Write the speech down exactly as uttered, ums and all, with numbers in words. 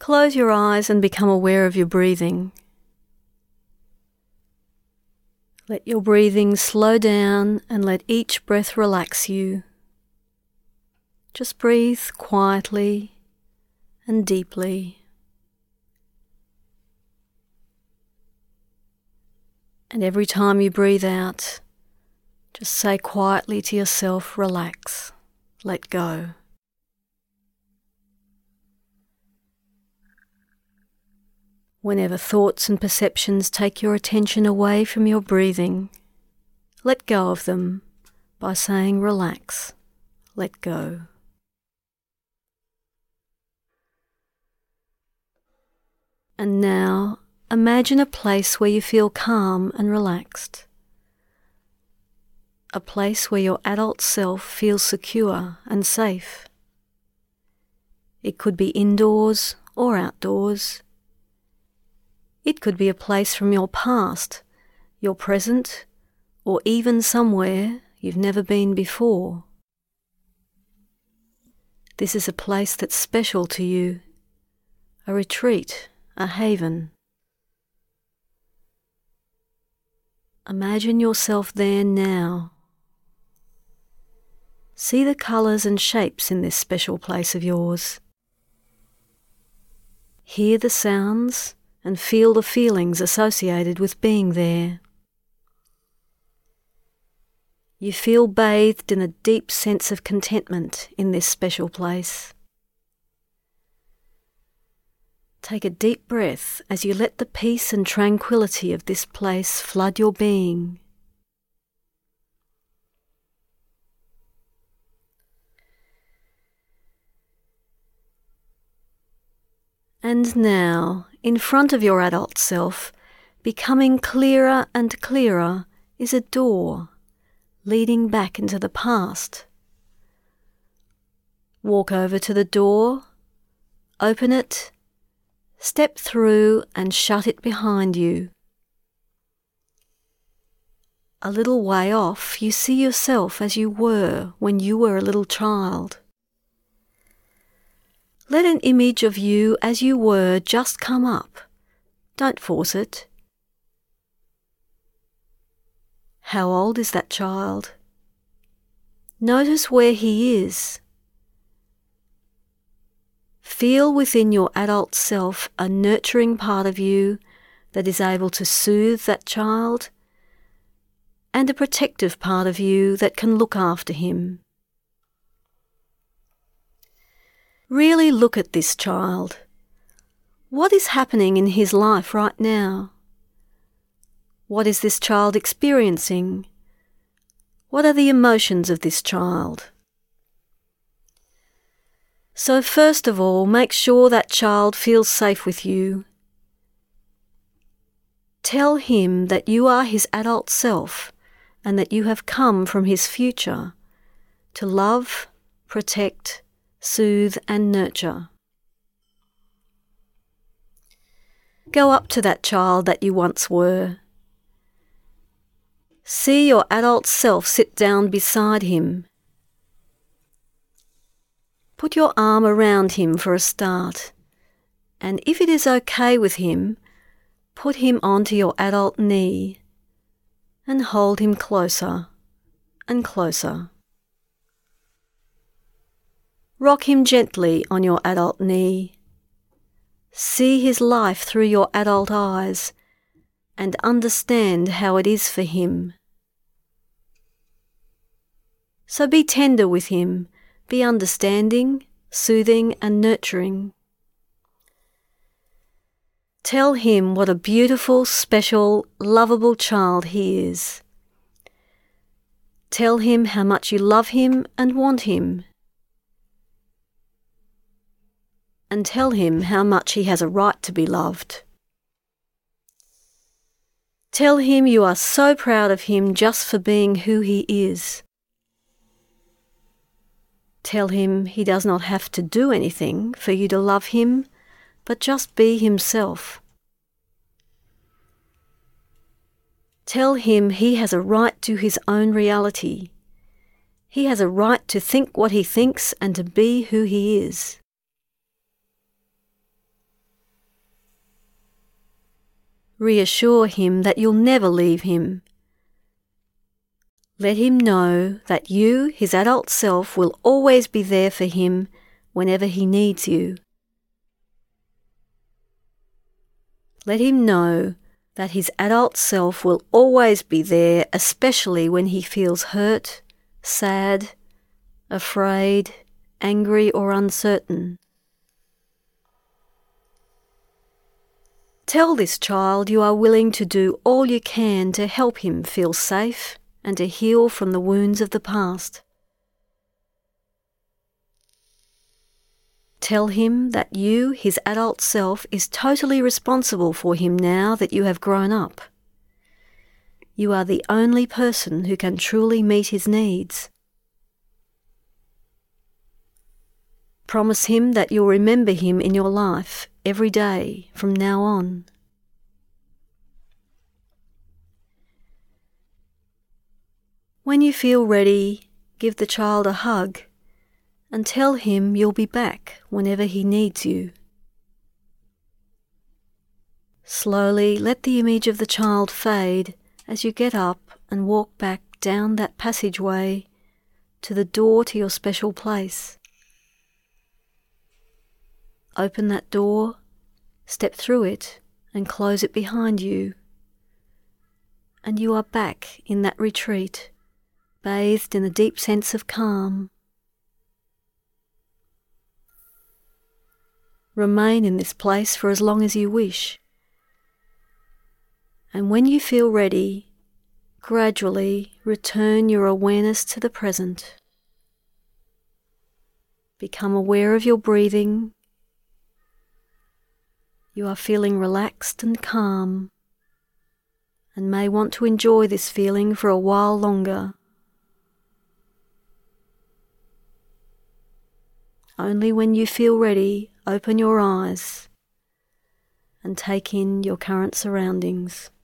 Close your eyes and become aware of your breathing. Let your breathing slow down and let each breath relax you. Just breathe quietly and deeply. And every time you breathe out, just say quietly to yourself, relax, let go. Whenever thoughts and perceptions take your attention away from your breathing, let go of them by saying relax, let go. And now, imagine a place where you feel calm and relaxed. A place where your adult self feels secure and safe. It could be indoors or outdoors. It could be a place from your past, your present, or even somewhere you've never been before. This is a place that's special to you, a retreat, a haven. Imagine yourself there now. See the colours and shapes in this special place of yours. Hear the sounds and feel the feelings associated with being there. You feel bathed in a deep sense of contentment in this special place. Take a deep breath as you let the peace and tranquility of this place flood your being. And now, in front of your adult self, becoming clearer and clearer, is a door leading back into the past. Walk over to the door, open it, step through and shut it behind you. A little way off, you see yourself as you were when you were a little child. Let an image of you as you were just come up. Don't force it. How old is that child? Notice where he is. Feel within your adult self a nurturing part of you that is able to soothe that child, and a protective part of you that can look after him. Really look at this child. What is happening in his life right now? What is this child experiencing? What are the emotions of this child? So first of all, make sure that child feels safe with you. Tell him that you are his adult self and that you have come from his future to love, protect, soothe and nurture. Go up to that child that you once were. See your adult self sit down beside him. Put your arm around him for a start, and if it is okay with him, put him onto your adult knee and hold him closer and closer. Rock him gently on your adult knee. See his life through your adult eyes and understand how it is for him. So be tender with him, be understanding, soothing and nurturing. Tell him what a beautiful, special, lovable child he is. Tell him how much you love him and want him. And tell him how much he has a right to be loved. Tell him you are so proud of him just for being who he is. Tell him he does not have to do anything for you to love him, but just be himself. Tell him he has a right to his own reality. He has a right to think what he thinks and to be who he is. Reassure him that you'll never leave him. Let him know that you, his adult self, will always be there for him whenever he needs you. Let him know that his adult self will always be there, especially when he feels hurt, sad, afraid, angry, or uncertain. Tell this child you are willing to do all you can to help him feel safe and to heal from the wounds of the past. Tell him that you, his adult self, is totally responsible for him now that you have grown up. You are the only person who can truly meet his needs. Promise him that you'll remember him in your life every day from now on. When you feel ready, give the child a hug and tell him you'll be back whenever he needs you. Slowly let the image of the child fade as you get up and walk back down that passageway to the door to your special place. Open that door, step through it and close it behind you, and you are back in that retreat, bathed in a deep sense of calm. Remain in this place for as long as you wish. And when you feel ready, gradually return your awareness to the present. Become aware of your breathing. You are feeling relaxed and calm, and may want to enjoy this feeling for a while longer. Only when you feel ready, open your eyes and take in your current surroundings.